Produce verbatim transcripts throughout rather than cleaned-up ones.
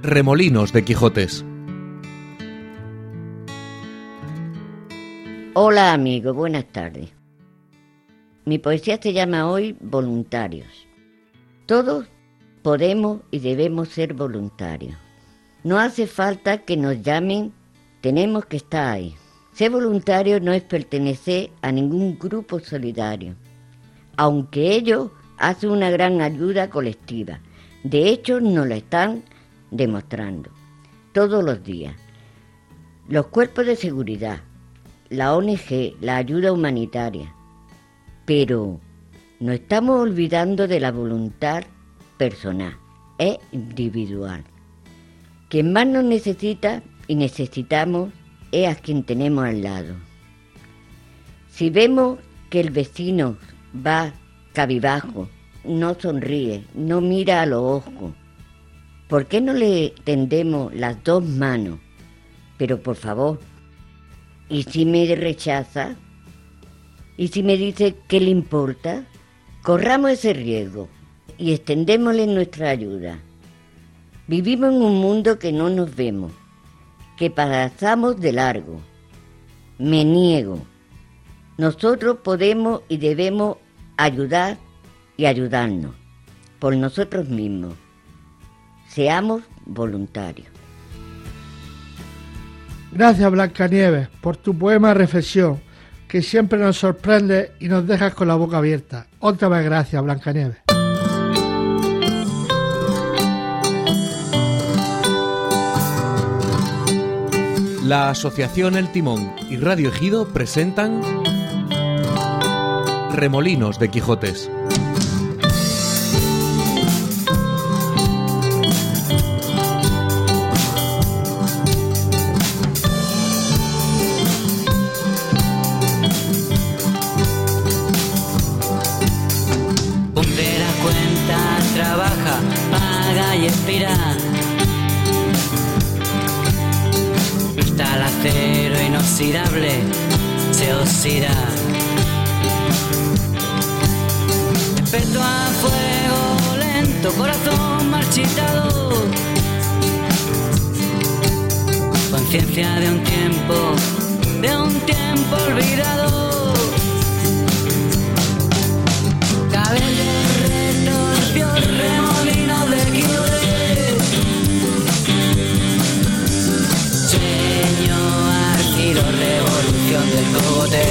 Remolinos de Quijotes. Hola amigos, buenas tardes. Mi poesía se llama hoy Voluntarios. Todos podemos y debemos ser voluntarios. No hace falta que nos llamen, tenemos que estar ahí. Ser voluntario no es pertenecer a ningún grupo solidario, aunque ello hace una gran ayuda colectiva. De hecho, nos lo están demostrando todos los días. Los cuerpos de seguridad, la O N G, la ayuda humanitaria. Pero no estamos olvidando de la voluntad personal e individual. Quien más nos necesita y necesitamos es a quien tenemos al lado. Si vemos que el vecino va cabizbajo, no sonríe, no mira a los ojos, ¿por qué no le tendemos las dos manos? Pero por favor, ¿y si me rechaza? ¿Y si me dice qué le importa? Corramos ese riesgo y extendémosle nuestra ayuda. Vivimos en un mundo que no nos vemos, que pasamos de largo. Me niego. Nosotros podemos y debemos ayudar y ayudarnos por nosotros mismos. Seamos voluntarios. Gracias, Blancanieves, por tu poema reflexión, que siempre nos sorprende y nos dejas con la boca abierta. Otra vez gracias, Blancanieves. La Asociación El Timón y Radio Ejido presentan Remolinos de Quijotes. Puntera cuenta, trabaja, paga y expira. Al acero inoxidable se oxida. Respeto a fuego lento, corazón marchitado. Conciencia de un tiempo, de un tiempo olvidado. Cabello retorcido, remolino de Quijotes. Revolución del cogote.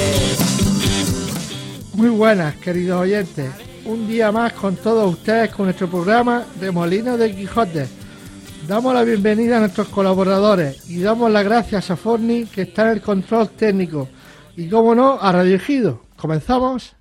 Muy buenas, queridos oyentes. Un día más con todos ustedes con nuestro programa Remolinos de Quijote. Damos la bienvenida a nuestros colaboradores y damos las gracias a Forni, que está en el control técnico, y como no, a Radio Ejido. ¿Comenzamos?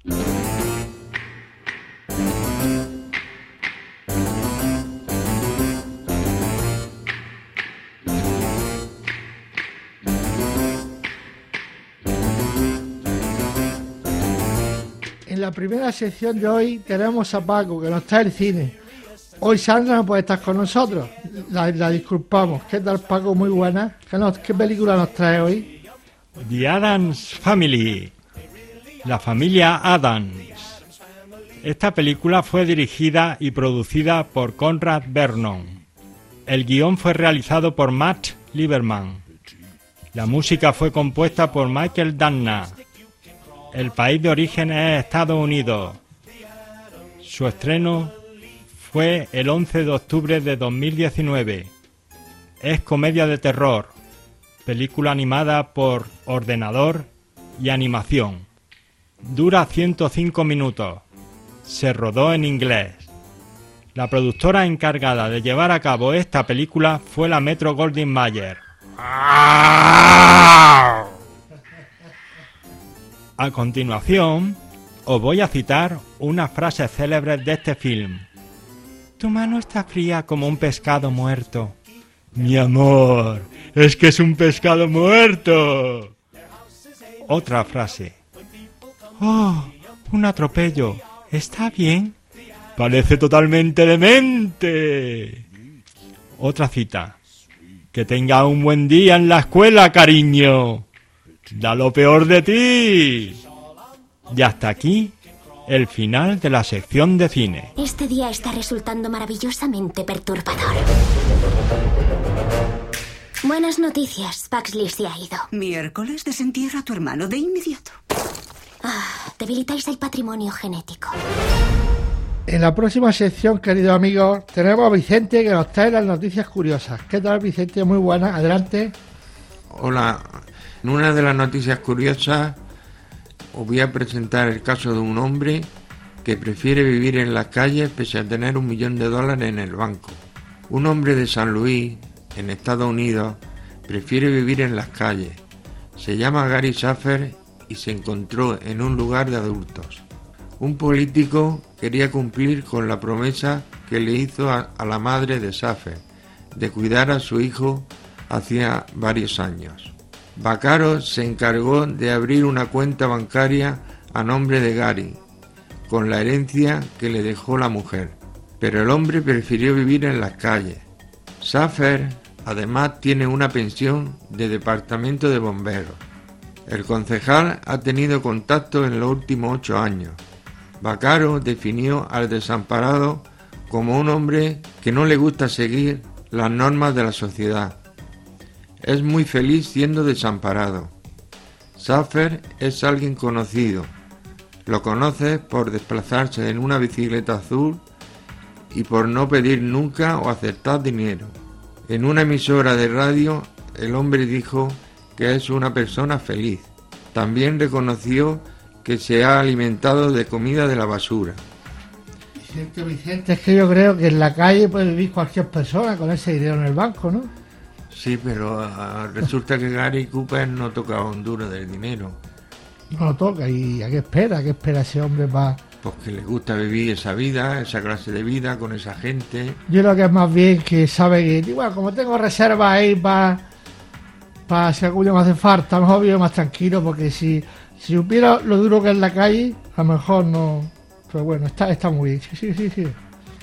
En la primera sección de hoy tenemos a Paco, que nos trae el cine. Hoy Sandra no puede estar con nosotros, la, la disculpamos. ¿Qué tal, Paco? Muy buena. ¿Qué, nos, ¿Qué película nos trae hoy? The Addams Family, la familia Addams. Esta película fue dirigida y producida por Conrad Vernon. El guión fue realizado por Matt Lieberman. La música fue compuesta por Michael Danna. El país de origen es Estados Unidos. Su estreno fue el once de octubre de dos mil diecinueve. Es comedia de terror, película animada por ordenador y animación. Dura ciento cinco minutos. Se rodó en inglés. La productora encargada de llevar a cabo esta película fue la Metro-Goldwyn-Mayer. A continuación, os voy a citar unas frases célebres de este film. Tu mano está fría como un pescado muerto. Mi amor, es que es un pescado muerto. Otra frase. Oh, un atropello. ¿Está bien? Parece totalmente demente. Otra cita. Que tenga un buen día en la escuela, cariño. Da lo peor de ti. Y hasta aquí el final de la sección de cine. Este día está resultando maravillosamente perturbador. Buenas noticias. Paxley se ha ido. Miércoles, desentierra a tu hermano de inmediato. Ah, debilitáis el patrimonio genético. En la próxima sección, queridos amigos, tenemos a Vicente que nos trae las noticias curiosas. ¿Qué tal, Vicente? Muy buena. Adelante. Hola. En una de las noticias curiosas os voy a presentar el caso de un hombre que prefiere vivir en las calles pese a tener un millón de dólares en el banco. Un hombre de San Luis, en Estados Unidos, prefiere vivir en las calles. Se llama Gary Shaffer y se encontró en un lugar de adultos. Un político quería cumplir con la promesa que le hizo a, a la madre de Shaffer de cuidar a su hijo hacía varios años. Vaccaro se encargó de abrir una cuenta bancaria a nombre de Gary, con la herencia que le dejó la mujer. Pero el hombre prefirió vivir en las calles. Shaffer además tiene una pensión de departamento de bomberos. El concejal ha tenido contacto en los últimos ocho años. Vaccaro definió al desamparado como un hombre que no le gusta seguir las normas de la sociedad. Es muy feliz siendo desamparado. Shaffer es alguien conocido. Lo conoces por desplazarse en una bicicleta azul y por no pedir nunca o aceptar dinero. En una emisora de radio, el hombre dijo que es una persona feliz. También reconoció que se ha alimentado de comida de la basura. Vicente, Vicente, es que yo creo que en la calle puede vivir cualquier persona con ese dinero en el banco, ¿no? Sí, pero uh, resulta que Gary Cooper no toca un duro del dinero. No lo toca. ¿Y a qué espera? ¿A qué espera ese hombre para...? Porque le gusta vivir esa vida, esa clase de vida con esa gente. Yo creo que es más bien que sabe que, bueno, como tengo reservas ahí para para si algún día me hace falta, a lo mejor vivo más tranquilo, porque si, si supiera lo duro que es la calle, a lo mejor no... Pero bueno, está, está muy bien, sí, sí, sí, sí.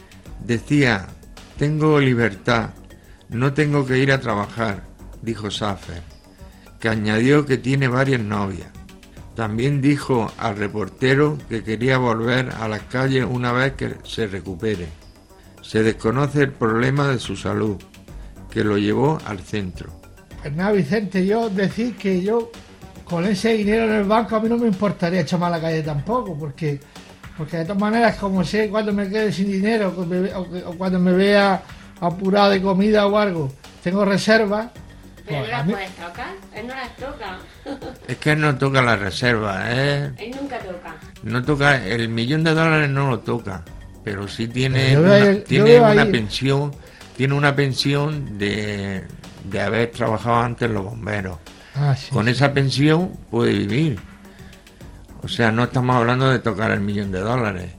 Decía, tengo libertad, no tengo que ir a trabajar, dijo Shaffer, que añadió que tiene varias novias. También dijo al reportero que quería volver a las calles una vez que se recupere. Se desconoce el problema de su salud, que lo llevó al centro. Pues nada, Vicente, yo decir que yo con ese dinero en el banco a mí no me importaría echarme a la calle tampoco, porque porque de todas maneras, como sé cuando me quede sin dinero o cuando me vea apurado de comida o algo, tengo reservas. Pero no las mí... puedes tocar, él no las toca. Es que él no toca la reserva, ¿eh? Él nunca toca. No toca, el millón de dólares no lo toca, pero sí tiene pero una, el, tiene una pensión, tiene una pensión de, de haber trabajado antes en los bomberos. Ah, sí, Con sí. esa pensión puede vivir. O sea, no estamos hablando de tocar el millón de dólares.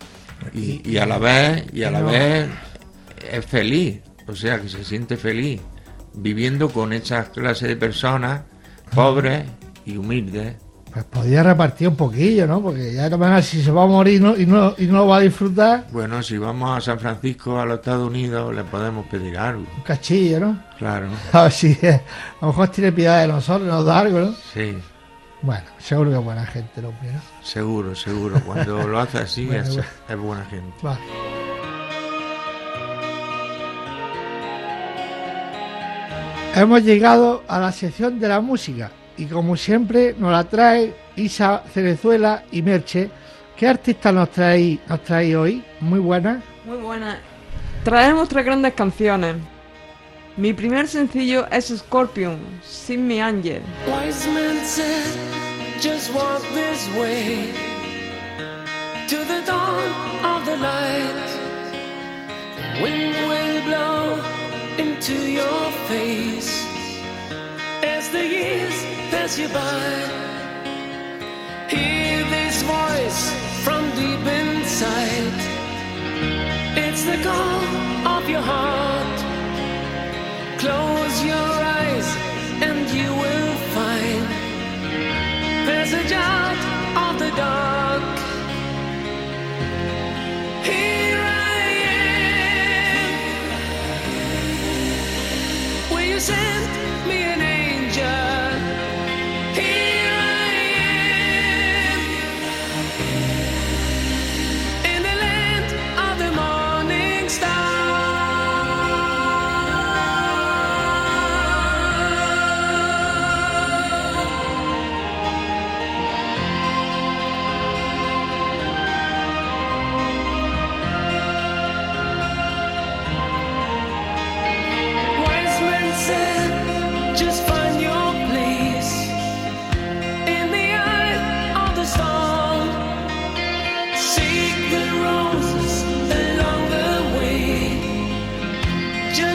Y, y a la vez, y a la no. vez es feliz, o sea que se siente feliz viviendo con esa clase de personas pobres y humildes. Pues podría repartir un poquillo, ¿no? Porque ya de todas maneras, si se va a morir ¿no? y no y no lo va a disfrutar. Bueno, si vamos a San Francisco, a los Estados Unidos, le podemos pedir algo. Un cachillo, ¿no? Claro. A ver si a lo mejor tiene piedad de nosotros, nos da algo, ¿no? Sí. Bueno, seguro que es buena gente el hombre, ¿no? Seguro, seguro. Cuando lo hace así bueno, es, bueno. es buena gente. Vale. Hemos llegado a la sección de la música y como siempre nos la trae Isa Cerezuela y Merche. ¿Qué artista nos trae, nos trae hoy? Muy buena. Muy buena. Traemos tres grandes canciones. Mi primer sencillo es Scorpion, Sing Me Angel. Wise men said, just walk this way to the dawn of the light. The wind will blow into your face as the years pass you by. Hear this voice from deep inside. It's the call of your heart. Close your eyes and you will find passage out of the dark. Here I am. Will you send me an angel? Here I am. In the land of the morning star.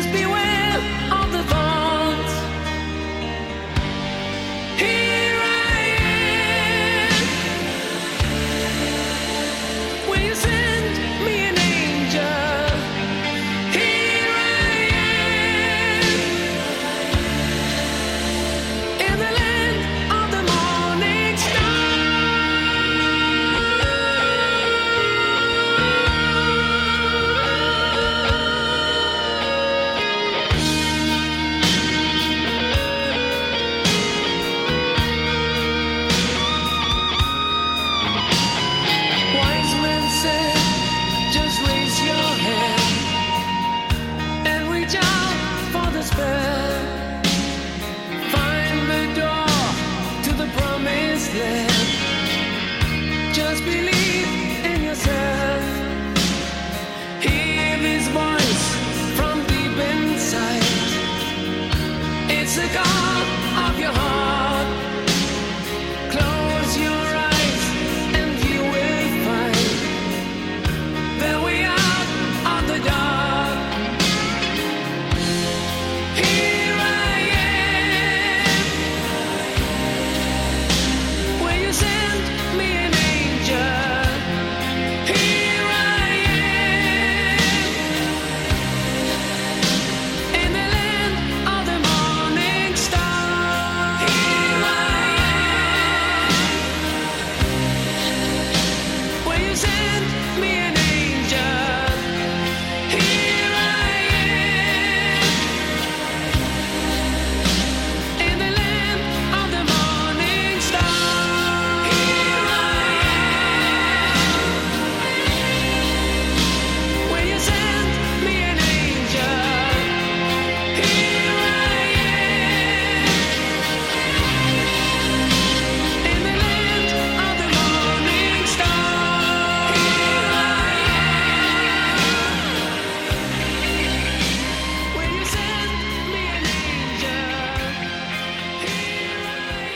Just beware of the thorns. Here I am. Will you send me an angel? Here I am. In the land of the morning star. Wise men said, just raise your hand and reach out for the spell. Find the door to the promised land. Just believe in yourself. Hear this voice from deep inside. It's the call of your heart. Close your eyes and you will find that we are on the dark. Here I am. Will you send me an angel? Here I am. In the land of the morning star. Here I am. Will you send me an angel? Here I am. In the land of the morning star. Here I am. Will you send me an angel? Here I am. In the land of the morning star. Here I am. Will you send me an angel? Here I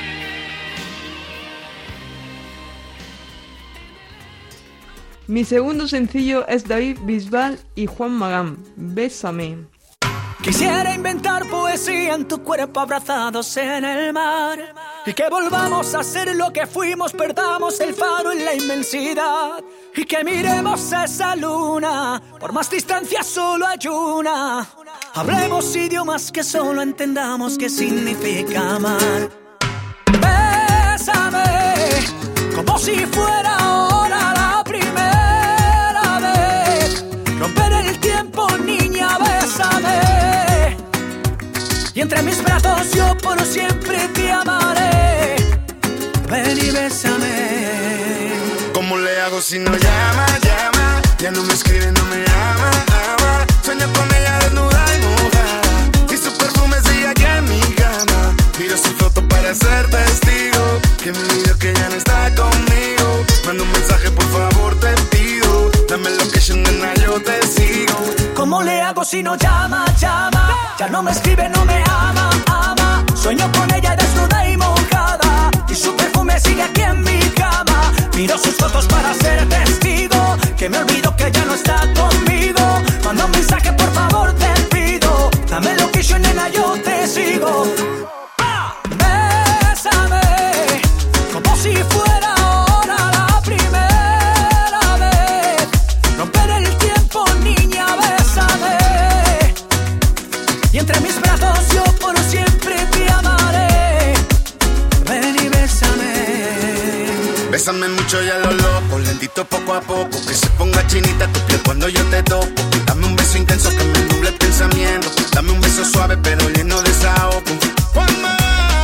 Mi segundo sencillo es David Bisbal y Juan Magán, Bésame. Quisiera inventar poesía en tu cuerpo abrazados en el mar y que volvamos a ser lo que fuimos, perdamos el faro en la inmensidad y que miremos a esa luna, por más distancia solo hay una. Hablemos idiomas que solo entendamos qué significa amar. Bésame como si fuera ahora la primera vez. Romper el tiempo, niña, bésame. Y entre mis brazos yo por siempre te amaré. Ven y bésame. ¿Cómo le hago si no llama, llama? Ya no me escribe, no me ama, ama. Sueño con ella desnuda y mojada y su perfume sigue aquí en mi cama. Miro su foto para ser testigo que me olvido que ya no está conmigo. Manda un mensaje, por favor, te pido. Dame location, nena, yo te sigo. ¿Cómo le hago si no llama, llama? Ya no me escribe, no me ama, ama. Sueño con ella desnuda y mojada y su perfume sigue aquí en mi cama. Miro sus fotos para ser testigo que me olvido que ya no está conmigo. Manda un mensaje, por favor, te pido. Dame location, nena, yo te sigo. ¡Ah! Bésame como si fuera ahora la primera vez. Romper el tiempo, niña, bésame. Y entre mis brazos yo por siempre te amaré. Ven y bésame. Bésame mucho y a lo loco, lentito poco a poco, que se ponga chinita tu piel cuando yo te toco. Dame un beso intenso que me nuble el pensamiento. Dame un beso suave pero lleno de desahogo. One more,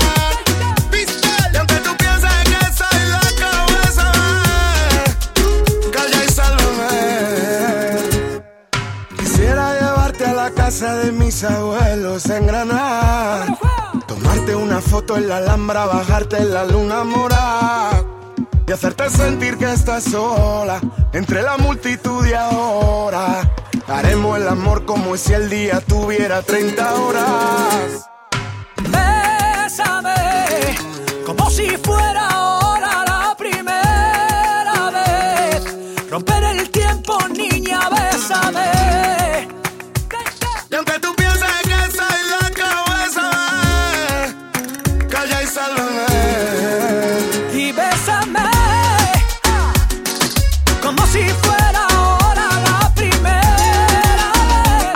y aunque tú pienses que soy loco, bésame. Calla y sálvame. Quisiera llevarte a la casa de mis abuelos en Granada, tomarte una foto en la Alhambra, bajarte en la luna morada y hacerte sentir que estás sola entre la multitud de ahora. Haremos el amor como si el día tuviera treinta horas. Bésame como si fuera ahora la primera vez. Romper el tiempo, niña, bésame. Y aunque tú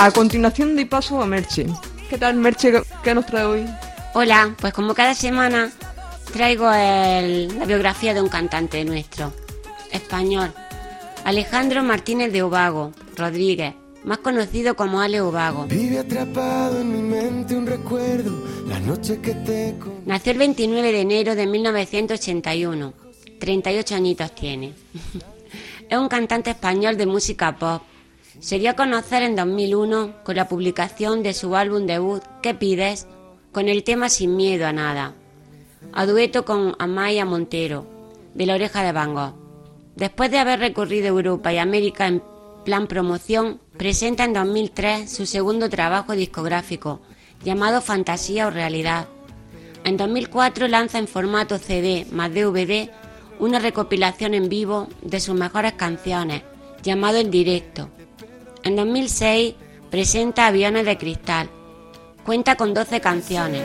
A continuación doy paso a Merche. ¿Qué tal, Merche? ¿Qué nos trae hoy? Hola, pues como cada semana traigo el, la biografía de un cantante nuestro, español, Alejandro Martínez de Ubago Rodríguez, más conocido como Ale Ubago. Vive atrapado en mi mente un recuerdo, la noche que te... Nació el veintinueve de enero de mil novecientos ochenta y uno, treinta y ocho añitos tiene. Es un cantante español de música pop. Se dio a conocer en dos mil uno con la publicación de su álbum debut ¿Qué pides?, con el tema Sin miedo a nada, a dueto con Amaia Montero, de La Oreja de Van Gogh. Después de haber recorrido Europa y América en plan promoción, presenta en dos mil tres su segundo trabajo discográfico, llamado Fantasía o Realidad. En dos mil cuatro lanza en formato C D más D V D una recopilación en vivo de sus mejores canciones, llamado El Directo. En dos mil seis presenta Aviones de Cristal. Cuenta con doce canciones.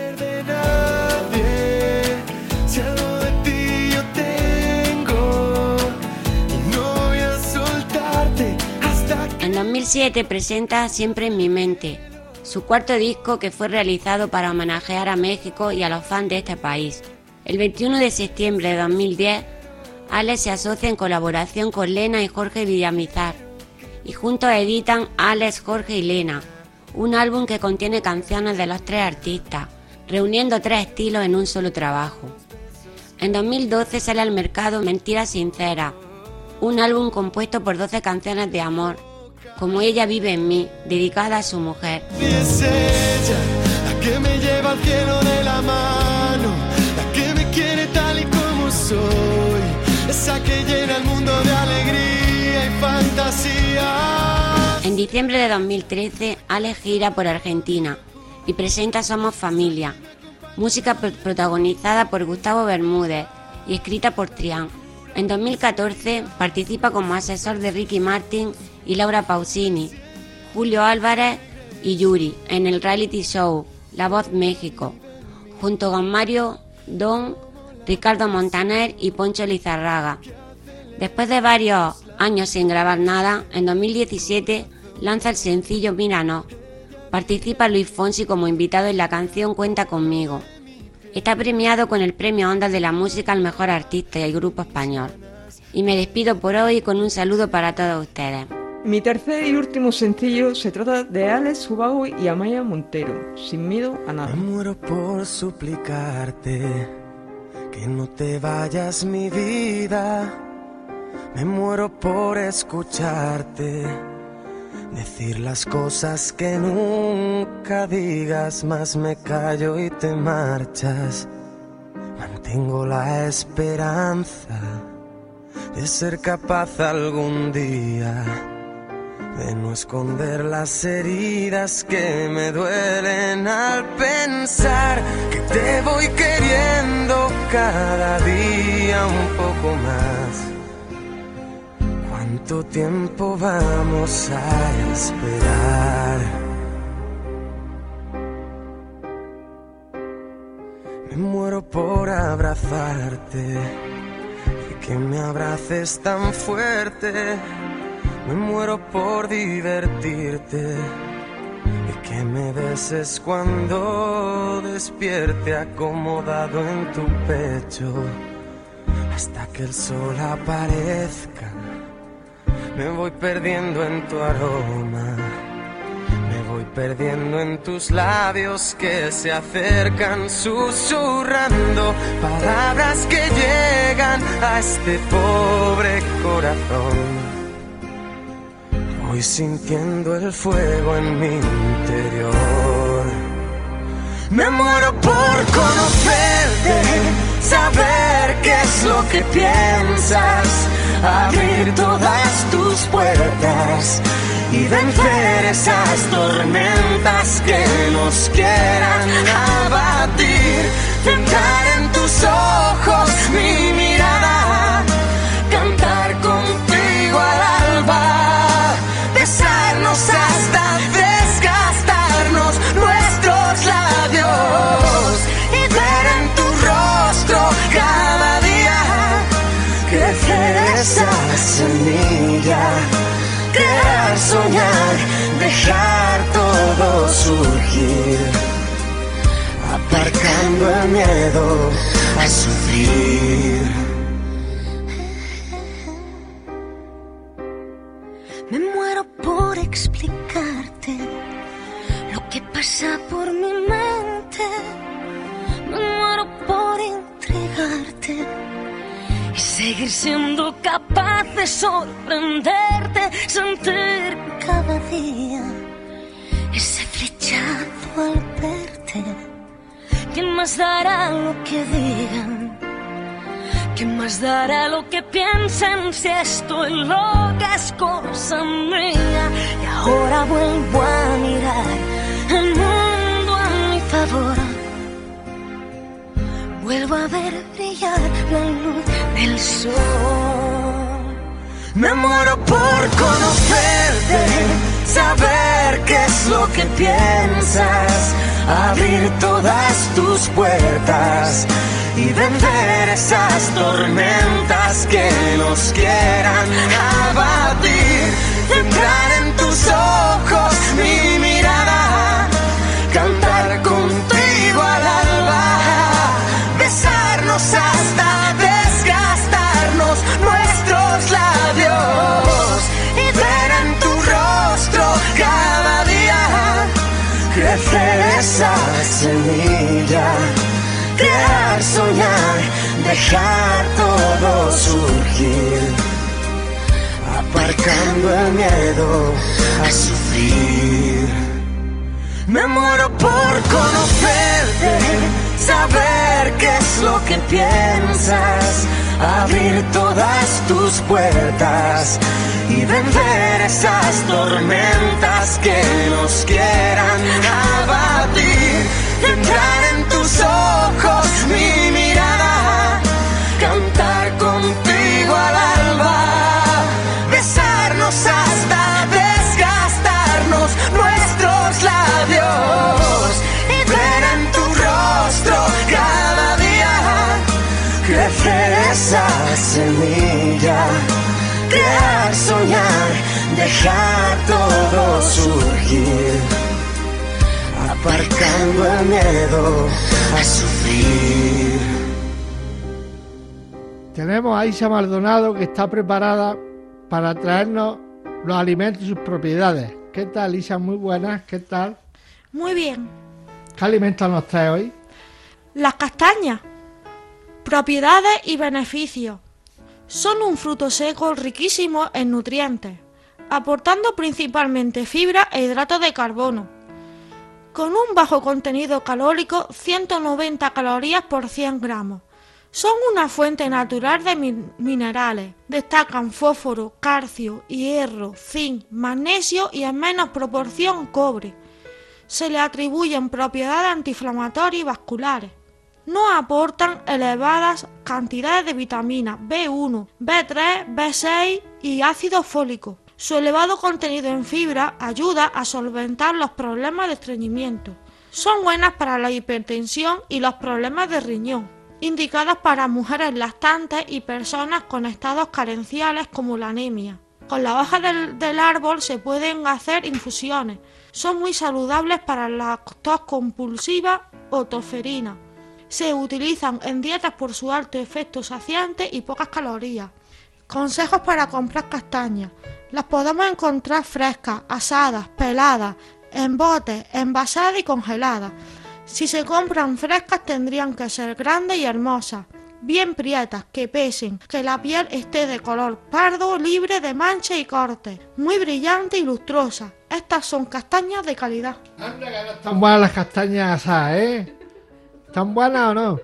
En dos mil siete presenta Siempre en mi mente, su cuarto disco que fue realizado para homenajear a México y a los fans de este país. El veintiuno de septiembre de dos mil diez, Alex se asocia en colaboración con Lena y Jorge Villamizar, y juntos editan Alex, Jorge y Lena, un álbum que contiene canciones de los tres artistas, reuniendo tres estilos en un solo trabajo. En dos mil doce sale al mercado Mentira Sincera, un álbum compuesto por doce canciones de amor, como Ella vive en mí, dedicada a su mujer. Y es ella la que me lleva al cielo de la mano, la que me quiere tal y como soy, esa que llena el mundo de alegría y fantasía. En diciembre de dos mil trece, Alex gira por Argentina y presenta Somos Familia, música pro- protagonizada por Gustavo Bermúdez y escrita por Trián. En dos mil catorce participa como asesor de Ricky Martin y Laura Pausini, Julio Álvarez y Yuri en el reality show La Voz México, junto con Mario Don, Ricardo Montaner y Poncho Lizarraga. Después de varios años sin grabar nada, en dos mil diecisiete lanza el sencillo Míranos. Participa Luis Fonsi como invitado en la canción Cuenta conmigo. Está premiado con el Premio Ondas de la Música al Mejor Artista y el Grupo Español. Y me despido por hoy con un saludo para todos ustedes. Mi tercer y último sencillo se trata de Alex Ubago y Amaia Montero, Sin miedo a nada. Me muero por suplicarte que no te vayas, mi vida. Me muero por escucharte decir las cosas que nunca digas, más me callo y te marchas. Mantengo la esperanza de ser capaz algún día de no esconder las heridas que me duelen al pensar que te voy queriendo cada día un poco más. ¿Cuánto tiempo vamos a esperar? Me muero por abrazarte y que me abraces tan fuerte. Me muero por divertirte y que me beses cuando despierte acomodado en tu pecho hasta que el sol aparezca. Me voy perdiendo en tu aroma, me voy perdiendo en tus labios que se acercan susurrando palabras que llegan a este pobre corazón. Voy sintiendo el fuego en mi interior. Me muero por conocerte, saber qué es lo que piensas, abrir todas tus puertas y vencer esas tormentas que nos quieran abatir. Tentar en tus ojos mi mirada, cantar contigo al alba, besarnos hasta desgastarnos nuestros labios y ver en tu rostro cada día crecer esa semilla, crear, soñar, dejar todo surgir, aparcando el miedo a sufrir. Me muero por explicarte lo que pasa por mi mente. Me muero por entregarte y seguir siendo capaz de sorprenderte, sentir cada día ese flechazo al verte. ¿Quién más dará lo que digan? ¿Quién más dará lo que piensen si estoy loca es cosa mía? Y ahora vuelvo a mirar el mundo a mi favor. Vuelvo a ver brillar la luz del sol. Me muero por conocerte, saber qué es lo que piensas, abrir todas tus puertas y vencer esas tormentas que nos quieran abatir. Entrar en tus ojos mi mirada, cantar contigo al alba, besarnos hasta desgastarnos nuestros labios y ver en tu rostro cada día crecer esa semilla, crear, soñar, dejar todo surgir, aparcando el miedo a sufrir. Me muero por conocerte, saber qué es lo que piensas, abrir todas tus puertas y vencer esas tormentas que nos quieran abatir. Entrar en tus ojos mi mirada, cantar contigo al alba, besarnos hasta desgastarnos nuestros labios y ver en tu rostro cada día crecer esa semilla, crear, soñar, dejar todo surgir, aparcando el miedo a sufrir. Tenemos a Isa Maldonado, que está preparada para traernos los alimentos y sus propiedades. ¿Qué tal, Isa? Muy buenas, ¿qué tal? Muy bien. ¿Qué alimentos nos trae hoy? Las castañas. Propiedades y beneficios. Son un fruto seco riquísimo en nutrientes, aportando principalmente fibra e hidratos de carbono. Con un bajo contenido calórico, ciento noventa calorías por cien gramos. Son una fuente natural de min- minerales. Destacan fósforo, calcio, hierro, zinc, magnesio y en menos proporción cobre. Se le atribuyen propiedades antiinflamatorias y vasculares. No aportan elevadas cantidades de vitaminas B uno, B tres, B seis y ácido fólico. Su elevado contenido en fibra ayuda a solventar los problemas de estreñimiento. Son buenas para la hipertensión y los problemas de riñón, indicadas para mujeres lactantes y personas con estados carenciales como la anemia. Con la hoja del, del árbol se pueden hacer infusiones. Son muy saludables para la tos compulsiva o tosferina. Se utilizan en dietas por su alto efecto saciante y pocas calorías. Consejos para comprar castañas. Las podemos encontrar frescas, asadas, peladas, en botes, envasadas y congeladas. Si se compran frescas tendrían que ser grandes y hermosas, bien prietas, que pesen, que la piel esté de color pardo, libre de manchas y cortes, muy brillante y lustrosa. Estas son castañas de calidad. Anda que no están buenas las castañas asadas, ¿eh? ¿Están buenas o no?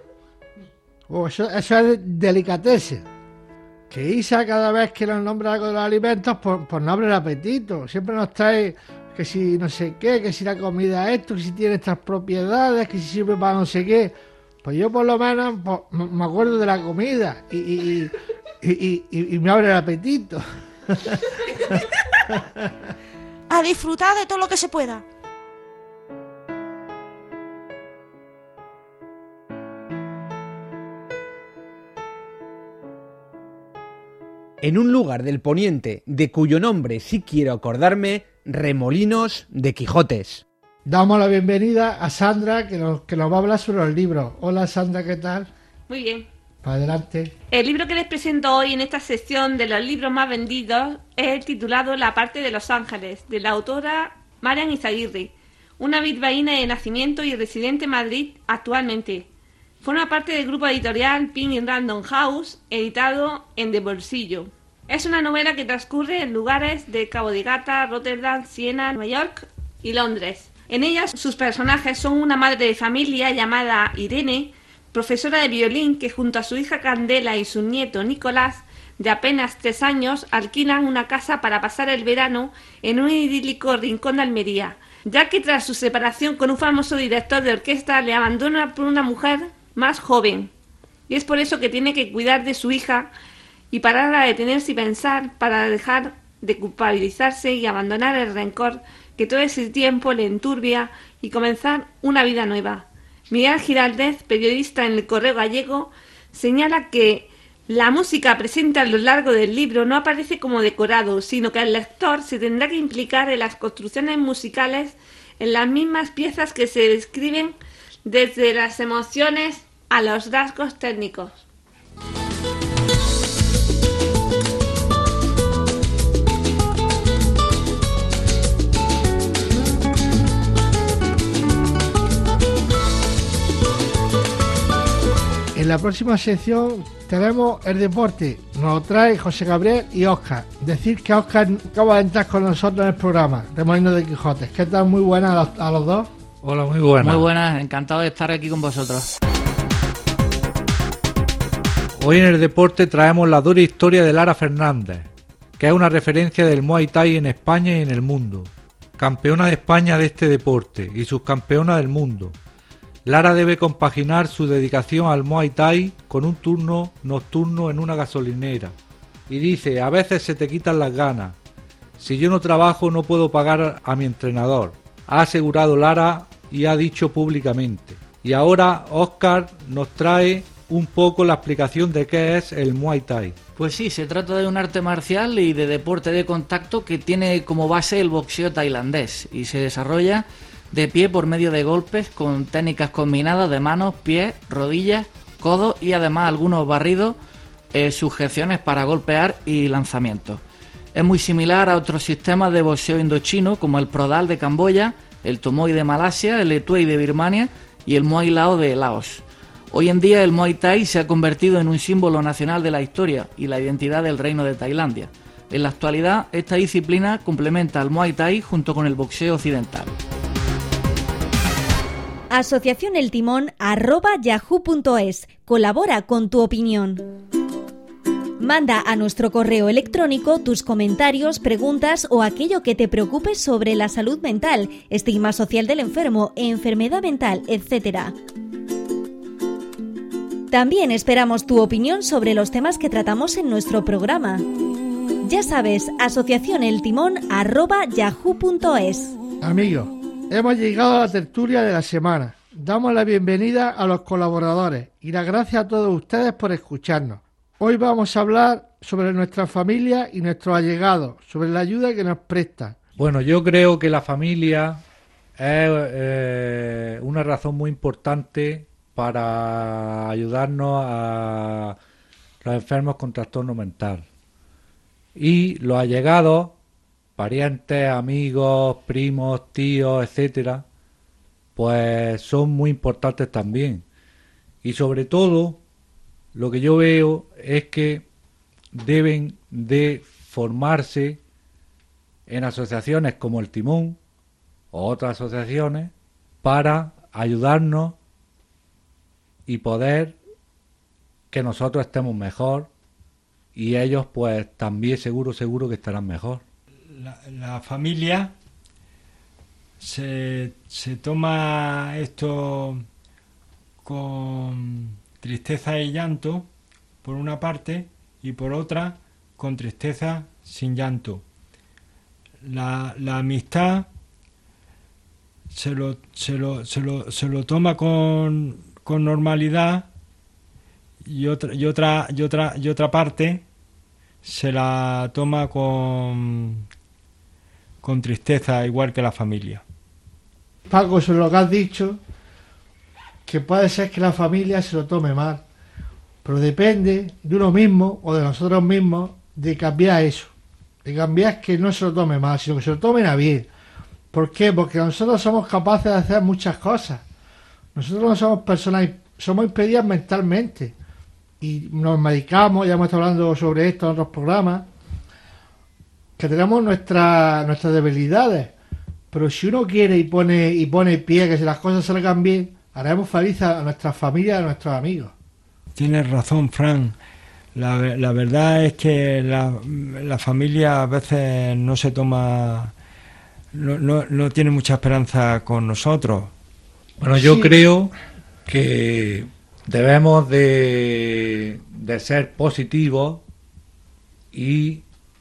Oh, eso, eso es delicatessen. Que Isa, cada vez que nos nombra algo de los alimentos, por, por no abre el apetito. Siempre nos trae que si no sé qué, que si la comida esto, que si tiene estas propiedades, que si sirve para no sé qué. Pues yo por lo menos pues, me acuerdo de la comida y, y, y, y, y, y me abre el apetito. A disfrutar de todo lo que se pueda. En un lugar del poniente de cuyo nombre sí quiero acordarme, Remolinos de Quijotes. Damos la bienvenida a Sandra, que nos, que nos va a hablar sobre los libros. Hola Sandra, ¿qué tal? Muy bien. Para adelante. El libro que les presento hoy en esta sección de los libros más vendidos es el titulado La parte de Los Ángeles, de la autora Marian Izaguirre, una bilbaína de nacimiento y residente en Madrid actualmente. Forma parte del grupo editorial Penguin Random House, editado en De Bolsillo. Es una novela que transcurre en lugares de Cabo de Gata, Rotterdam, Siena, Nueva York y Londres. En ellas sus personajes son una madre de familia llamada Irene, profesora de violín que junto a su hija Candela y su nieto Nicolás, de apenas tres años, alquilan una casa para pasar el verano en un idílico rincón de Almería, ya que tras su separación con un famoso director de orquesta le abandona por una mujer más joven. Y es por eso que tiene que cuidar de su hija y parar a detenerse y pensar para dejar de culpabilizarse y abandonar el rencor que todo ese tiempo le enturbia y comenzar una vida nueva. Miguel Giraldez, periodista en El Correo Gallego, señala que la música presente a lo largo del libro no aparece como decorado, sino que el lector se tendrá que implicar en las construcciones musicales, en las mismas piezas que se describen desde las emociones a los rasgos técnicos. En la próxima sección tenemos el deporte. Nos lo trae José Gabriel y Óscar. Decir que Óscar acaba de entrar con nosotros en el programa Remolino de Quijotes. ¿Qué tal? Muy buenas a los, a los dos. Hola, muy buenas. Muy buenas, encantado de estar aquí con vosotros. Hoy en el deporte traemos la dura historia de Lara Fernández, que es una referencia del Muay Thai en España y en el mundo. Campeona de España de este deporte y subcampeona del mundo. Lara debe compaginar su dedicación al Muay Thai con un turno nocturno en una gasolinera. Y dice, a veces se te quitan las ganas. Si yo no trabajo no puedo pagar a mi entrenador. Ha asegurado Lara y ha dicho públicamente. Y ahora Óscar nos trae un poco la explicación de qué es el Muay Thai. Pues sí, se trata de un arte marcial y de deporte de contacto que tiene como base el boxeo tailandés y se desarrolla de pie por medio de golpes con técnicas combinadas de manos, pies, rodillas, codos y además algunos barridos, eh, sujeciones para golpear y lanzamientos. Es muy similar a otros sistemas de boxeo indochino como el Prodal de Camboya, el Tomoy de Malasia, el Etuey de Birmania y el Muay Lao de Laos. Hoy en día el Muay Thai se ha convertido en un símbolo nacional de la historia y la identidad del Reino de Tailandia. En la actualidad esta disciplina complementa al Muay Thai junto con el boxeo occidental. Asociación El Timón arroba yahoo punto es. Colabora con tu opinión. Manda a nuestro correo electrónico tus comentarios, preguntas o aquello que te preocupe sobre la salud mental, estigma social del enfermo, enfermedad mental, etcétera. También esperamos tu opinión sobre los temas que tratamos en nuestro programa. Ya sabes, asociación el timón arroba yahoo punto es. Amigos, hemos llegado a la tertulia de la semana. Damos la bienvenida a los colaboradores y las gracias a todos ustedes por escucharnos. Hoy vamos a hablar sobre nuestra familia y nuestros allegados, sobre la ayuda que nos prestan. Bueno, yo creo que la familia es eh, una razón muy importante para ayudarnos a los enfermos con trastorno mental. Y los allegados, parientes, amigos, primos, tíos, etcétera, pues son muy importantes también. Y sobre todo, lo que yo veo es que deben de formarse en asociaciones como el Timón o otras asociaciones para ayudarnos y poder que nosotros estemos mejor y ellos pues también seguro, seguro que estarán mejor. La, la familia se, se toma esto con tristeza y llanto por una parte y por otra con tristeza sin llanto. La, la amistad se lo, se lo, se lo, se lo toma con, con normalidad y otra, y otra, y otra, y otra parte se la toma con, con tristeza, igual que la familia. Paco, sobre lo que has dicho, que puede ser que la familia se lo tome mal, pero depende de uno mismo o de nosotros mismos de cambiar eso, de cambiar que no se lo tome mal, sino que se lo tomen a bien. ¿Por qué? Porque nosotros somos capaces de hacer muchas cosas. Nosotros no somos personas, somos impedidas mentalmente y nos medicamos, ya hemos estado hablando sobre esto en otros programas, que tenemos nuestra, nuestras debilidades, pero si uno quiere y pone y pone pie que si las cosas salgan bien, haremos feliz a nuestras familias y a nuestros amigos. Tienes razón, Fran. La, la verdad es que la, la familia a veces no se toma, no, no, no tiene mucha esperanza con nosotros. Bueno, yo sí creo que debemos de, de ser positivos y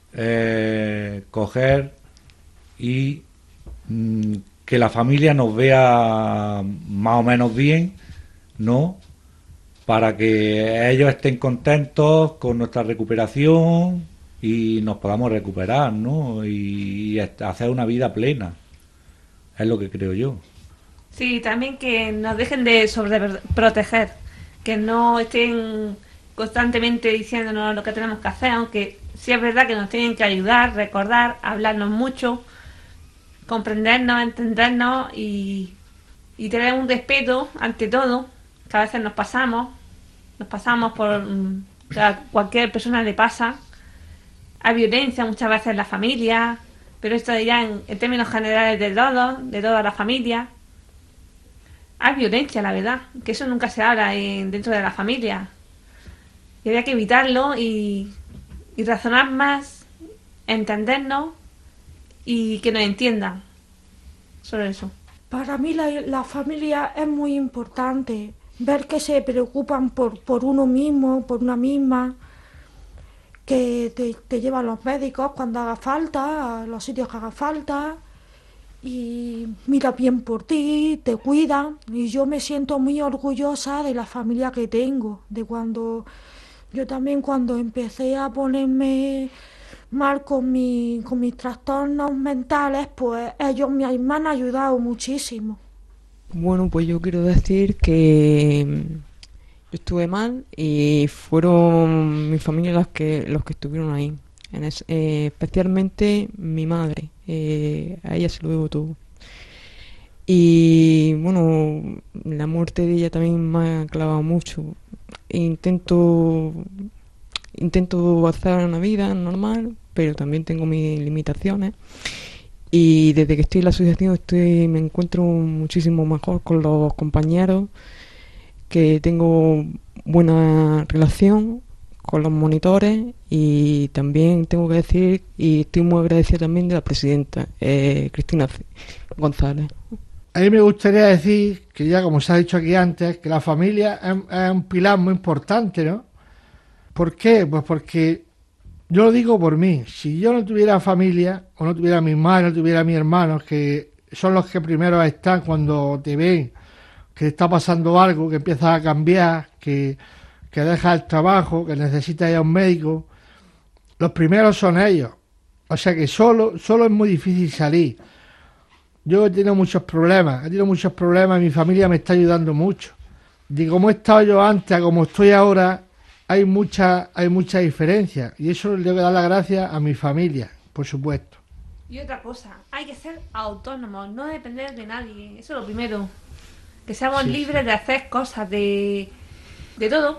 eh, coger y mm, que la familia nos vea más o menos bien, ¿no? Para que ellos estén contentos con nuestra recuperación y nos podamos recuperar, ¿no? Y, y hacer una vida plena. Es lo que creo yo. Sí, también que nos dejen de sobreproteger, que no estén constantemente diciéndonos lo que tenemos que hacer, aunque sí es verdad que nos tienen que ayudar, recordar, hablarnos mucho, comprendernos, entendernos y, y tener un respeto ante todo, que a veces nos pasamos, nos pasamos por, que a cualquier persona le pasa. Hay violencia muchas veces en la familia, pero esto ya en, en términos generales de todos, de toda la familia. Hay violencia, la verdad, que eso nunca se habla en, dentro de la familia. Y había que evitarlo y, y razonar más, entendernos y que nos entiendan. Solo eso. Para mí la, la familia es muy importante. Ver que se preocupan por, por uno mismo, por una misma, que te, te llevan los médicos cuando haga falta, a los sitios que haga falta, y mira bien por ti, te cuidan, y yo me siento muy orgullosa de la familia que tengo, de cuando yo también cuando empecé a ponerme mal con, mi, con mis trastornos mentales, pues ellos me, me han ayudado muchísimo. Bueno, pues yo quiero decir que yo estuve mal y fueron mi familia los que los que estuvieron ahí, en es, eh, especialmente mi madre, eh, a ella se lo debo todo. Y bueno, la muerte de ella también me ha clavado mucho. Intento intento hacer una vida normal, pero también tengo mis limitaciones. Y desde que estoy en la asociación estoy me encuentro muchísimo mejor con los compañeros, que tengo buena relación con los monitores, y también tengo que decir, y estoy muy agradecida también de la presidenta, eh, Cristina González. A mí me gustaría decir que ya como se ha dicho aquí antes, que la familia es, es un pilar muy importante, ¿no? ¿Por qué? Pues porque yo lo digo por mí, si yo no tuviera familia, o no tuviera a mis madres, no tuviera a mis hermanos, que son los que primero están cuando te ven que está pasando algo, que empiezas a cambiar, que, que dejas el trabajo, que necesitas ir a un médico, los primeros son ellos. O sea que solo, solo es muy difícil salir. Yo he tenido muchos problemas, he tenido muchos problemas y mi familia me está ayudando mucho. De cómo he estado yo antes a como estoy ahora, hay mucha, hay mucha diferencia, y eso le tengo que dar las gracias a mi familia, por supuesto. Y otra cosa, hay que ser autónomos, no depender de nadie, eso es lo primero. Que seamos sí, libres sí. de hacer cosas, de, de todo.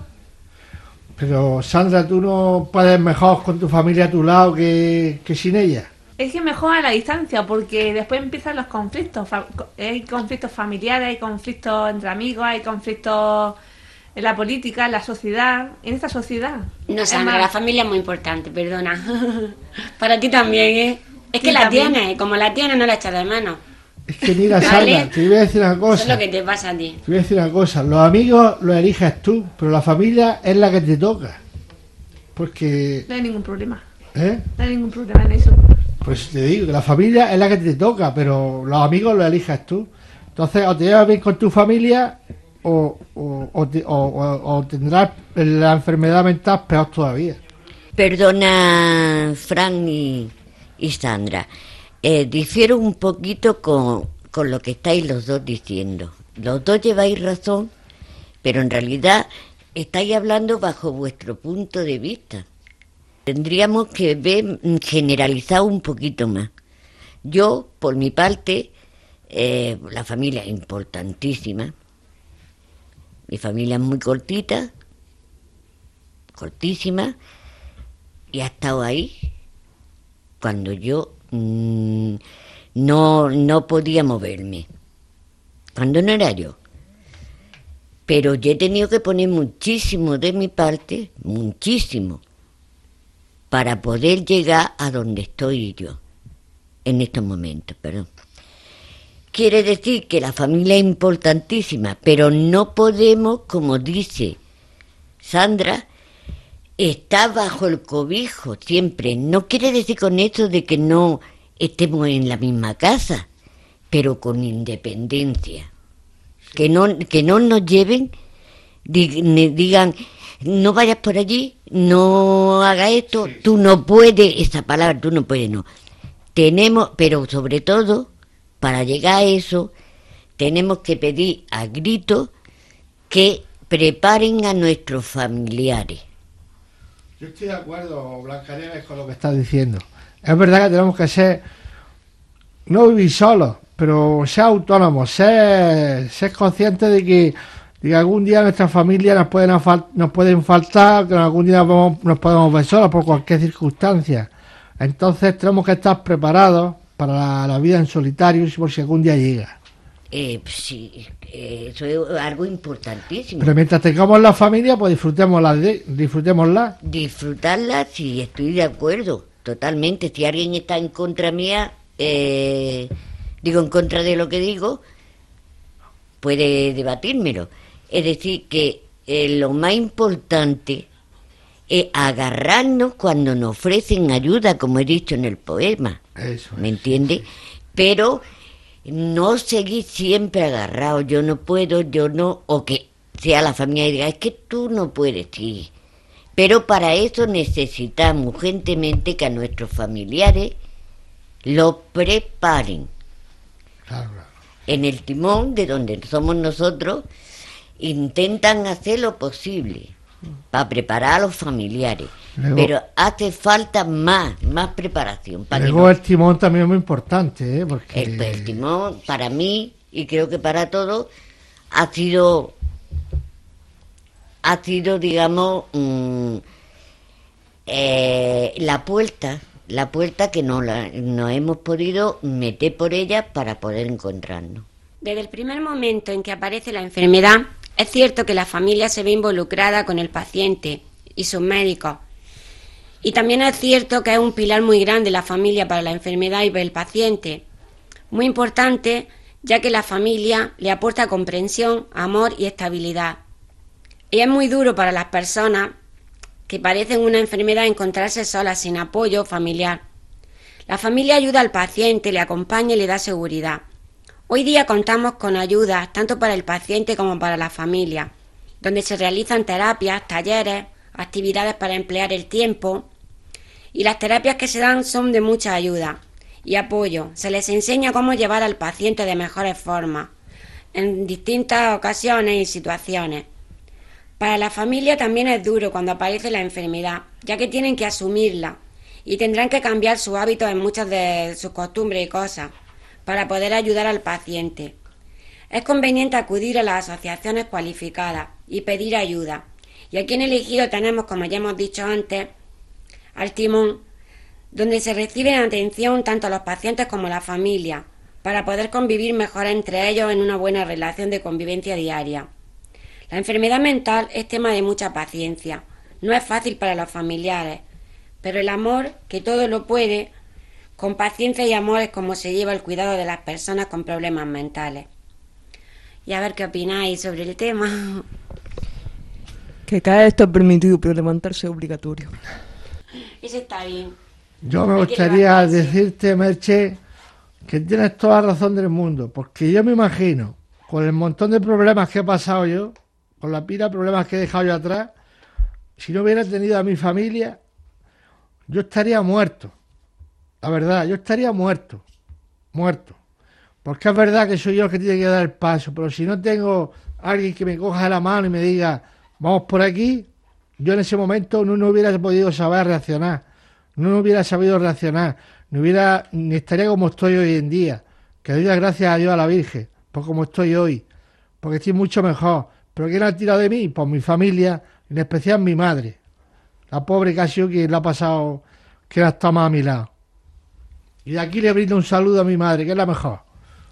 Pero Sandra, ¿tú no puedes mejor con tu familia a tu lado que, que sin ella? Es que mejor a la distancia, porque después empiezan los conflictos. Hay conflictos familiares, hay conflictos entre amigos, hay conflictos en la política, en la sociedad, en esta sociedad. No, Sandra, la familia es muy importante, perdona. Para ti también, ¿eh? Es que sí, la también. tienes, como la tienes no la echas de menos. Es que mira, Sandra, ¿vale? Te voy a decir una cosa. Eso es lo que te pasa a ti. Te voy a decir una cosa, los amigos los eliges tú, pero la familia es la que te toca. Porque... No hay ningún problema. ¿Eh? No hay ningún problema en eso. Pues te digo que la familia es la que te toca, pero los amigos los eliges tú. Entonces, o te llevas bien con tu familia, o, o, o, te, o, o, o tendrás la enfermedad mental peor todavía. Perdona, Fran y, y Sandra, eh, difiero un poquito con, con lo que estáis los dos diciendo. Los dos lleváis razón, pero en realidad estáis hablando bajo vuestro punto de vista. Tendríamos que ver generalizado un poquito más. Yo, por mi parte, eh, la familia es importantísima. Mi familia es muy cortita, cortísima, y ha estado ahí cuando yo mmm, no, no podía moverme, cuando no era yo. Pero yo he tenido que poner muchísimo de mi parte, muchísimo, para poder llegar a donde estoy yo, en estos momentos, perdón. Quiere decir que la familia es importantísima, pero no podemos, como dice Sandra, estar bajo el cobijo siempre. No quiere decir con esto de que no estemos en la misma casa, pero con independencia. Que no, que no nos lleven, digan, no vayas por allí, no hagas esto, sí. Tú no puedes, esa palabra, tú no puedes, no. Tenemos, pero sobre todo, para llegar a eso, tenemos que pedir a gritos que preparen a nuestros familiares. Yo estoy de acuerdo, Blanca Nieves, con lo que estás diciendo. Es verdad que tenemos que ser, no vivir solos, pero ser autónomos, ser, ser conscientes de que, de que algún día nuestra familia nos pueden, nos pueden faltar, que algún día nos, vamos, nos podemos ver solos por cualquier circunstancia. Entonces tenemos que estar preparados para la, la vida en solitario, por si algún día llega. Eh, sí, eh, eso es algo importantísimo. Pero mientras tengamos la familia, pues disfrutémosla, disfrutémosla. Disfrutarla, sí, estoy de acuerdo, totalmente. Si alguien está en contra mía, eh, digo en contra de lo que digo, puede debatírmelo. Es decir, que eh, lo más importante es agarrarnos cuando nos ofrecen ayuda, como he dicho en el poema. Eso ¿Me entiendes? Sí, sí. Pero no seguir siempre agarrado, yo no puedo, yo no, o que sea la familia y diga, es que tú no puedes, sí. Pero para eso necesitamos urgentemente que a nuestros familiares lo preparen. Claro, claro. En el timón, de donde somos nosotros, intentan hacer lo posible para preparar a los familiares. Luego, pero hace falta más, más preparación. Para luego no... el timón también es muy importante, ¿eh? Porque... El, el timón, para mí, y creo que para todos, ha sido, ha sido, digamos, mmm, eh, la puerta, la puerta que no la, nos hemos podido meter por ella para poder encontrarnos. Desde el primer momento en que aparece la enfermedad, es cierto que la familia se ve involucrada con el paciente y sus médicos. Y también es cierto que es un pilar muy grande la familia para la enfermedad y para el paciente. Muy importante, ya que la familia le aporta comprensión, amor y estabilidad. Y es muy duro para las personas que padecen una enfermedad encontrarse solas sin apoyo familiar. La familia ayuda al paciente, le acompaña y le da seguridad. Hoy día contamos con ayudas tanto para el paciente como para la familia, donde se realizan terapias, talleres, actividades para emplear el tiempo, y las terapias que se dan son de mucha ayuda y apoyo. Se les enseña cómo llevar al paciente de mejores formas, en distintas ocasiones y situaciones. Para la familia también es duro cuando aparece la enfermedad, ya que tienen que asumirla y tendrán que cambiar sus hábitos en muchas de sus costumbres y cosas para poder ayudar al paciente. Es conveniente acudir a las asociaciones cualificadas y pedir ayuda. Y aquí en Elegido tenemos, como ya hemos dicho antes, al timón, donde se reciben atención tanto a los pacientes como a la familia, para poder convivir mejor entre ellos en una buena relación de convivencia diaria. La enfermedad mental es tema de mucha paciencia, no es fácil para los familiares, pero el amor, que todo lo puede, con paciencia y amor es como se lleva el cuidado de las personas con problemas mentales. Y a ver qué opináis sobre el tema. Que caer está permitido, pero levantarse es obligatorio. Eso está bien. Yo me gustaría decirte, Merche, que tienes toda la razón del mundo, porque yo me imagino, con el montón de problemas que he pasado yo, con la pila de problemas que he dejado yo atrás, si no hubiera tenido a mi familia, yo estaría muerto. La verdad, yo estaría muerto, muerto. Porque es verdad que soy yo el que tiene que dar el paso, pero si no tengo alguien que me coja de la mano y me diga, vamos por aquí, yo en ese momento no, no hubiera podido saber reaccionar, no, no hubiera sabido reaccionar, no hubiera, ni estaría como estoy hoy en día, que doy las gracias a Dios, a la Virgen, por como estoy hoy, porque estoy mucho mejor. Pero ¿quién ha tirado de mí? Pues mi familia, en especial mi madre, la pobre que ha sido quien la ha pasado, que ha estado más a mi lado. Y de aquí le brindo un saludo a mi madre, que es la mejor.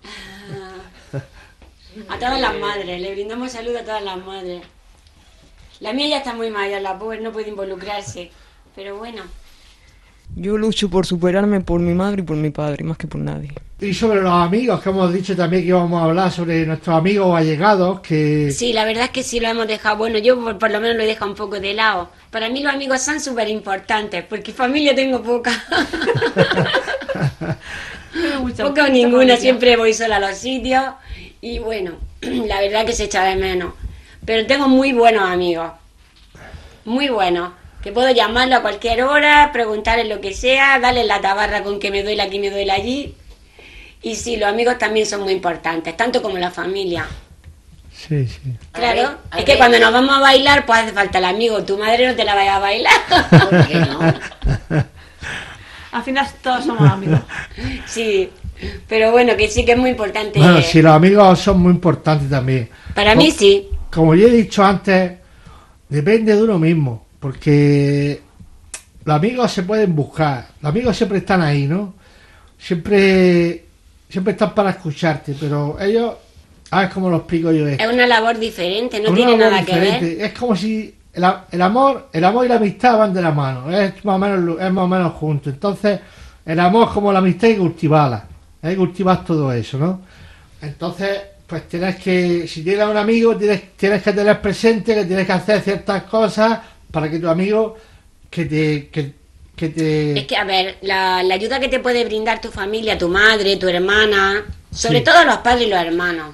A todas las madres, le brindamos salud a todas las madres. La mía ya está muy mayor, la pobre no puede involucrarse, pero bueno. Yo lucho por superarme por mi madre y por mi padre, más que por nadie. Y sobre los amigos, que hemos dicho también que íbamos a hablar sobre nuestros amigos o allegados, que... Sí, la verdad es que sí lo hemos dejado, bueno, yo por, por lo menos lo he dejado un poco de lado. Para mí los amigos son súper importantes, porque familia tengo poca. Poca o ninguna, siempre voy sola a los sitios. Y bueno, la verdad que se echa de menos. Pero tengo muy buenos amigos. Muy buenos. Que puedo llamarlo a cualquier hora, preguntarle lo que sea, darle la tabarra con que me duele aquí, me duele allí. Y sí, los amigos también son muy importantes, tanto como la familia. Sí, sí. Claro, A ver, a es que ver. cuando nos vamos a bailar, pues hace falta el amigo. Tu madre no te la vaya a bailar. ¿Por qué no? Al final todos somos amigos. Sí, pero bueno, que sí que es muy importante. Bueno, sí, los amigos son muy importantes también. Para mí sí. Como yo he dicho antes, depende de uno mismo, porque los amigos se pueden buscar, los amigos siempre están ahí, ¿no? Siempre, siempre están para escucharte, pero ellos, a ver cómo lo explico yo esto. Es una labor diferente, no Una tiene labor nada que diferente. ver. Es como si el, a- el amor, el amor y la amistad van de la mano, es más o menos, lo- es más o menos junto. Entonces, el amor como la amistad hay que cultivarla, hay que cultivar todo eso, ¿no? Entonces, pues tienes que, si tienes un amigo, tienes, tienes que tener presente que tienes que hacer ciertas cosas para que tu amigo que te, que, que te... Es que, a ver, la, la ayuda que te puede brindar tu familia, tu madre, tu hermana, sobre Sí. todo los padres y los hermanos,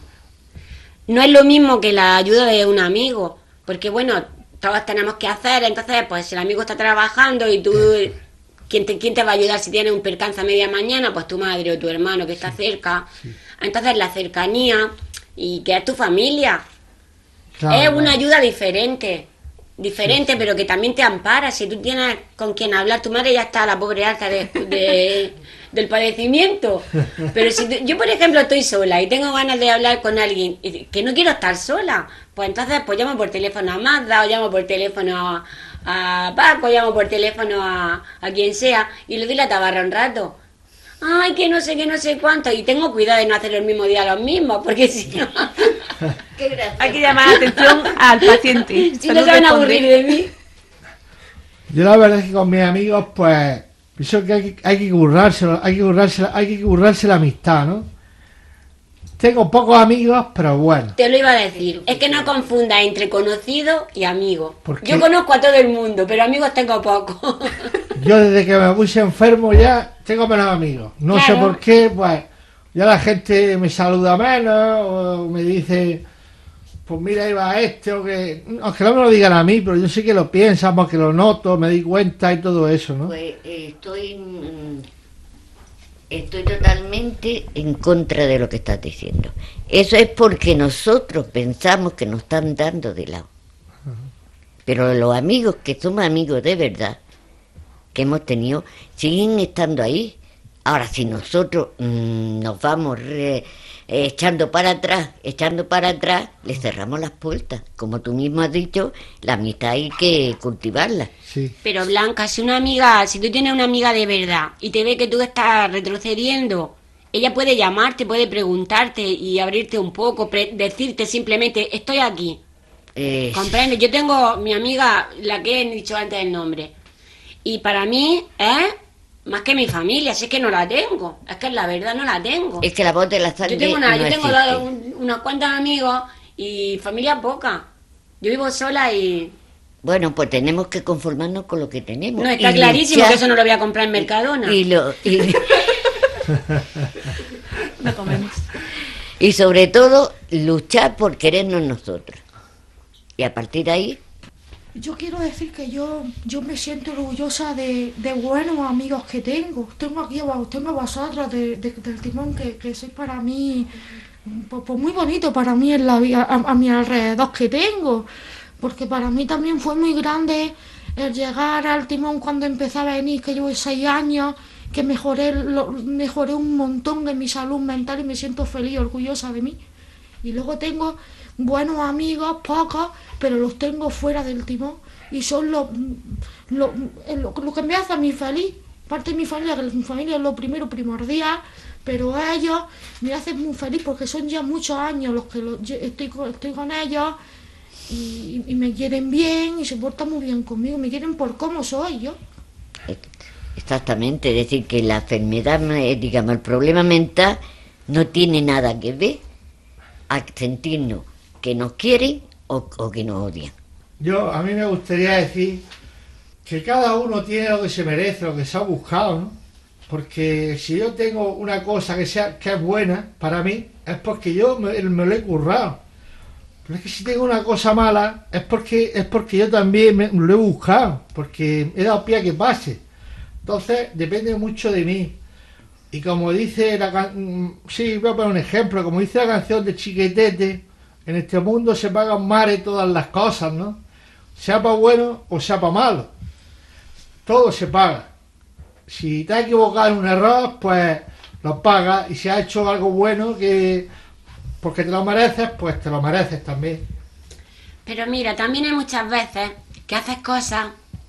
no es lo mismo que la ayuda de un amigo, porque bueno, todos tenemos que hacer, entonces pues si el amigo está trabajando y tú, ¿quién te, quién te va a ayudar si tienes un percance a media mañana? Pues tu madre o tu hermano que está cerca. Entonces la cercanía y que es tu familia, Claro, es claro. una ayuda diferente, diferente, pero que también te ampara. Si tú tienes con quien hablar, tu madre ya está, la pobre alta de, de- del padecimiento. Pero si tú- yo, por ejemplo, estoy sola y tengo ganas de hablar con alguien y que no quiero estar sola, pues entonces pues llamo por teléfono a Magda, o llamo por teléfono a, a Paco, llamo por teléfono a, a quien sea y le doy la tabarra un rato. Ay, que no sé, que no sé cuánto. Y tengo cuidado de no hacer el mismo día los mismos, porque si no... Hay que llamar la atención al paciente. Si no se van a aburrir de mí. Yo la verdad es que con mis amigos, pues, pienso que hay, que- hay que currárselo, hay que currarse, hay que currarse la amistad, ¿no? Tengo pocos amigos, pero bueno. Te lo iba a decir. Es que no confundas entre conocido y amigo. ¿Por qué? Yo conozco a todo el mundo, pero amigos tengo pocos. Yo desde que me puse enfermo ya tengo menos amigos. No sé Claro. por qué, pues ya la gente me saluda menos o me dice, pues mira, ahí va este o que... Aunque no me lo digan a mí, pero yo sí que lo piensan porque lo noto, me di cuenta y todo eso, ¿no? Pues eh, estoy, mm, estoy totalmente en contra de lo que estás diciendo. Eso es porque nosotros pensamos que nos están dando de lado. Pero los amigos que somos amigos de verdad, que hemos tenido, siguen estando ahí. Ahora, si nosotros mm, nos vamos re- eh, echando para atrás, echando para atrás, le cerramos las puertas. Como tú mismo has dicho, la amistad hay que cultivarla. Sí. Pero Blanca, si una amiga, si tú tienes una amiga de verdad y te ve que tú estás retrocediendo, ella puede llamarte, puede preguntarte y abrirte un poco, pre- decirte simplemente, estoy aquí. Eh, ¿Comprende? Yo tengo mi amiga, la que he dicho antes el nombre, y para mí es más que mi familia, si es que no la tengo, es que la verdad no la tengo. es que la voz de la sangre Yo tengo, una, no yo tengo existe. dado un- unos cuantos amigos y familia poca. Yo vivo sola y Bueno, pues tenemos que conformarnos con lo que tenemos. no está Y clarísimo luchar- que eso no lo voy a comprar en Mercadona. Y, lo, y, No comemos. y sobre todo, luchar por querernos nosotros. Y a partir de ahí, Yo quiero decir que yo yo me siento orgullosa de, de buenos amigos que tengo. Tengo aquí a, tengo a vosotros de, de, del timón que, que sois para mí pues, pues muy bonito para mí en la vida, a, a mi alrededor que tengo. Porque para mí también fue muy grande el llegar al timón cuando empecé a venir, que llevo seis años, que mejoré, lo, mejoré un montón en mi salud mental y me siento feliz, orgullosa de mí. Y luego tengo buenos amigos, pocos, pero los tengo fuera del timón y son lo, lo, lo, lo que me hace a mí feliz. Parte de mi familia, que mi familia es lo primero, primordial, pero ellos me hacen muy feliz porque son ya muchos años los que lo, estoy, estoy con ellos y, y me quieren bien y se portan muy bien conmigo, me quieren por cómo soy yo. Exactamente, es decir, que la enfermedad, digamos, el problema mental no tiene nada que ver a sentirnos que nos quieren o, o que nos odian. Yo, a mí me gustaría decir que cada uno tiene lo que se merece, lo que se ha buscado, ¿no? Porque si yo tengo una cosa que sea que es buena para mí, es porque yo me, me lo he currado. Pero es que si tengo una cosa mala, es porque es porque yo también me, lo he buscado, porque he dado pie a que pase. Entonces, depende mucho de mí. Y como dice la canción, sí, voy a poner un ejemplo, como dice la canción de Chiquetete, en este mundo se pagan mares todas las cosas, ¿no? Sea para bueno o sea para malo. Todo se paga. Si te has equivocado en un error, pues lo pagas. Y si has hecho algo bueno, que porque te lo mereces, pues te lo mereces también. Pero mira, también hay muchas veces que haces cosas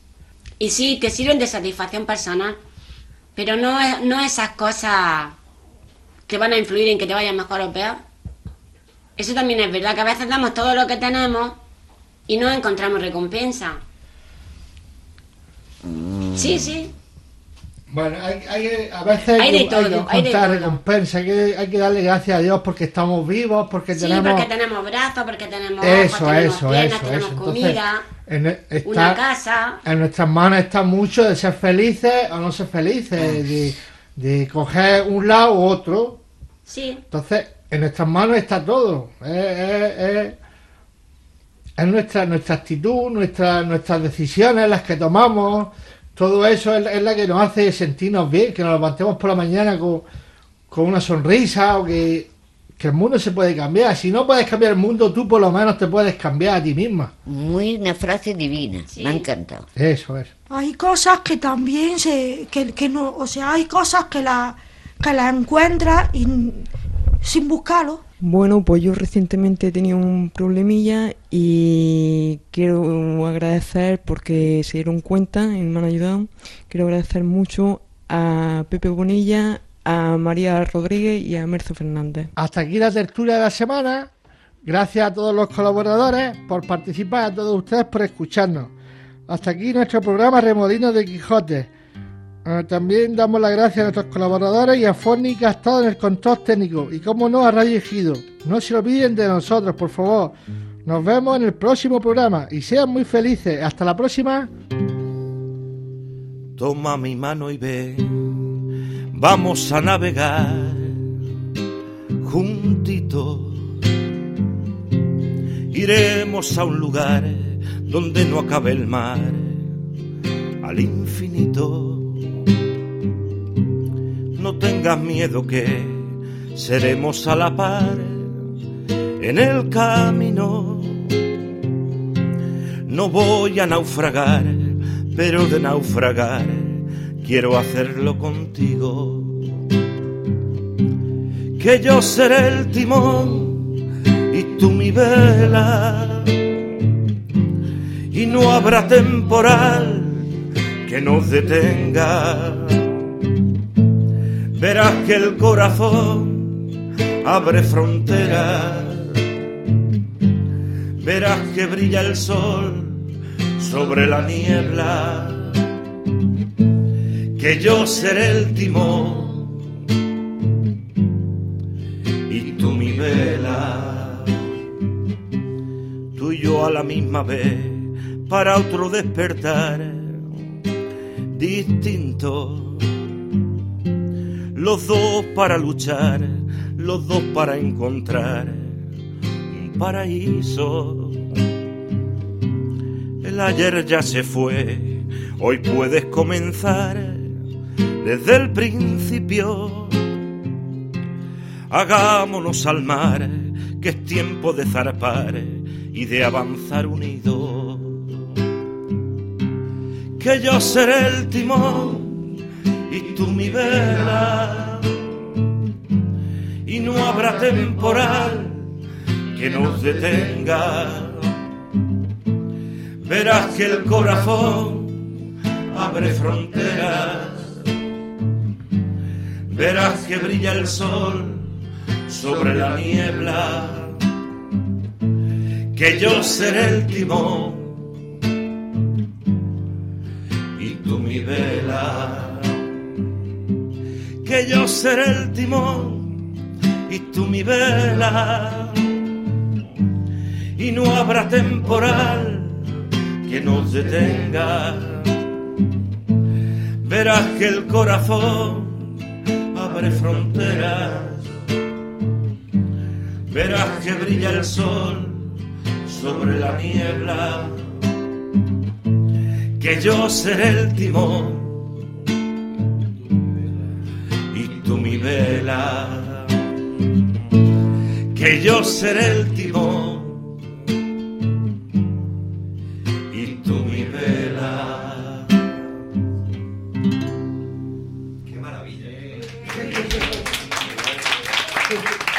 y sí, te sirven de satisfacción personal. Pero no, no esas cosas que van a influir en que te vaya mejor o peor. Eso también es verdad, que a veces damos todo lo que tenemos y no encontramos recompensa. Mm. Sí, sí. Bueno, hay, hay, a veces hay, hay, de todo, hay que encontrar recompensa, hay que, hay que darle gracias a Dios porque estamos vivos, porque sí, tenemos... Sí, porque tenemos brazos, porque tenemos eso, ojos, tenemos eso, piernas, eso, tenemos eso. comida, Entonces, en, está, una casa... En nuestras manos está mucho de ser felices o no ser felices, de, de coger un lado u otro. Sí. Entonces, en nuestras manos está todo. Es, es, es, es nuestra, nuestra actitud, nuestra, nuestras decisiones, las que tomamos... Todo eso es, es la que nos hace sentirnos bien, que nos levantemos por la mañana con, con una sonrisa, o que, que el mundo se puede cambiar. Si no puedes cambiar el mundo, tú por lo menos te puedes cambiar a ti misma. Muy una frase divina, sí. Me ha encantado. Eso es. Hay cosas que también se, que, que no, o sea, hay cosas que la que la encuentras y, sin buscarlo. Bueno, pues yo recientemente he tenido un problemilla y quiero agradecer porque se dieron cuenta y me han ayudado. Quiero agradecer mucho a Pepe Bonilla, a María Rodríguez y a Merce Fernández. Hasta aquí la tertulia de la semana. Gracias a todos los colaboradores por participar, a todos ustedes por escucharnos. Hasta aquí nuestro programa Remolinos de Quijote. Uh, también damos las gracias a nuestros colaboradores y a Forni, que ha estado en el control técnico, y como no, a Radio Ejido. No se olviden de nosotros, por favor. Nos vemos en el próximo programa y sean muy felices. Hasta la próxima. Toma mi mano y ve, vamos a navegar juntitos. Iremos a un lugar donde no acabe el mar, al infinito. No tengas miedo que seremos a la par en el camino. No voy a naufragar, pero de naufragar quiero hacerlo contigo. Que yo seré el timón y tú mi vela, y no habrá temporal que nos detenga. Verás que el corazón abre fronteras, verás que brilla el sol sobre la niebla, que yo seré el timón y tú mi vela. Tú y yo a la misma vez, para otro despertar distinto. Los dos para luchar, los dos para encontrar un paraíso. El el ayer ya se fue, hoy puedes comenzar desde el principio. Hagámonos al mar, que es tiempo de zarpar y de avanzar unidos. Que yo seré el timón y tú mi vela, y no habrá temporal que nos detenga. Verás que el corazón abre fronteras, verás que brilla el sol sobre la niebla, que yo seré el timón y tú mi vela, que yo seré el timón y tú mi vela, y no habrá temporal que nos detenga. Verás que el corazón abre fronteras, verás que brilla el sol sobre la niebla, que yo seré el timón y tú mi vela, que yo seré el timón y tú mi vela. ¡Qué maravilla!